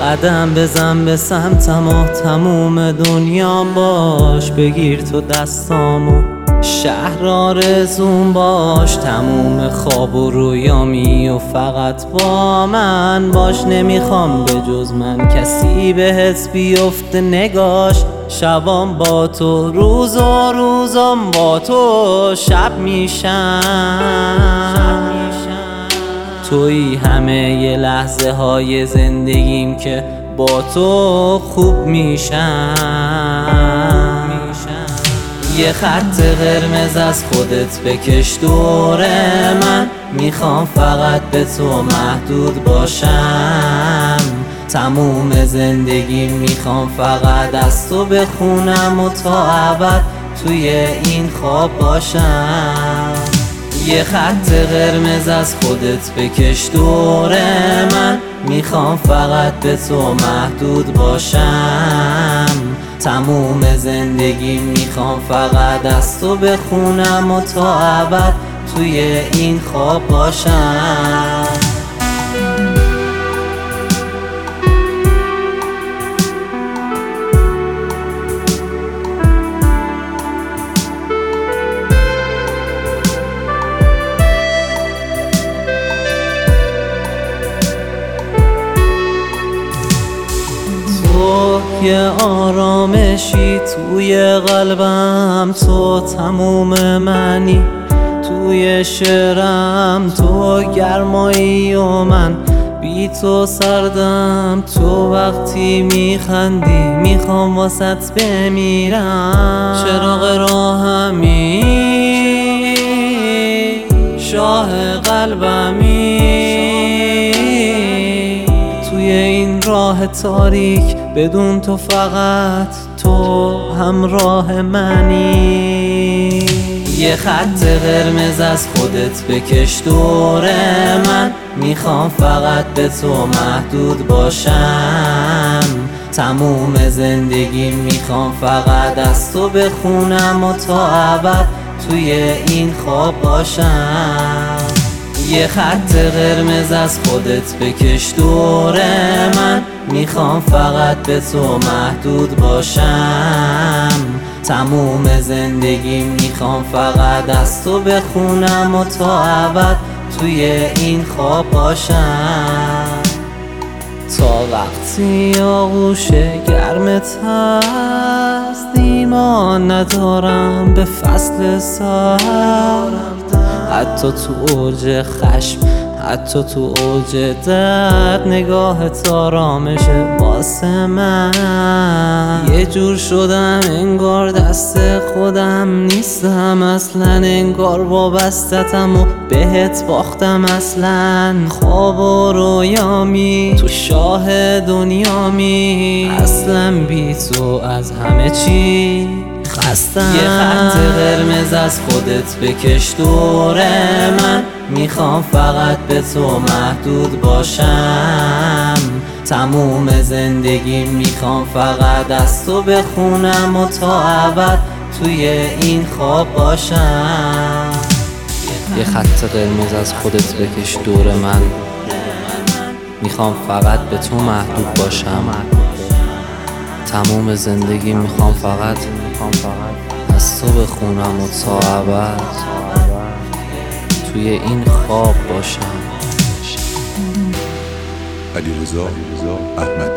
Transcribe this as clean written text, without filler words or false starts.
قدم بزن به سمتم و تموم دنیام باش. بگیر تو دستامو شهر آرزوم باش. تموم خواب و رویامی و فقط با من باش. نمیخوام به جز من کسی بهت بیفته نگاش. شبام با تو روز و روزام با تو شب میشن. توی همه ی لحظه های زندگیم که با تو خوب میشن. یه خط قرمز از خودت بکش دور من. میخوام فقط به تو محدود باشم. تموم زندگی میخوام فقط از تو بخونم و تا ابد توی این خواب باشم. یه خط قرمز از خودت بکش دور من. میخوام فقط به تو محدود باشم. تموم زندگی میخوام فقط از تو بخونم و تا ابد توی این خواب باشم. یه آرامشی توی قلبم، تو تموم منی توی شعرم. تو گرمایی و من بی تو سردم. تو وقتی میخندی میخوام واسط بمیرم. چراغ راهمی شاه قلبمی. توی این راه تاریک بدون تو فقط تو همراه منی. یه خط قرمز از خودت بکش دور من. میخوام فقط به تو محدود باشم. تموم زندگی میخوام فقط از تو بخونم و تا ابد توی این خواب باشم. یه خط قرمز از خودت بکش دور من. میخوام فقط به تو محدود باشم. تموم زندگی میخوام فقط از تو بخونم و تا ابد توی این خواب باشم. تا وقتی آغوش گرمت هست ایمان ندارم به فصل سرد. حتی تو اوج خشم، حتی تو اوج درد، نگاهت آرامشه واسه من. یه جور شدم انگار دست خودم نیستم اصلا. انگار وابستتم و بهت باختم اصلا. خواب و رویامی تو شاه دنیامی. اصلا بی تو از همه چی خستم. یه خط قرمز از خودت بکش دور من. میخوام فقط به تو محدود باشم. تموم زندگی میخوام فقط از تو بخونم و تا ابد توی این خواب باشم. یه خط قرمز از خودت بکش دور من. میخوام فقط به تو محدود باشم. تموم زندگی میخوام فقط از تو بخونم و تا ابد توی این خواب باشم. علیرضا احمدی.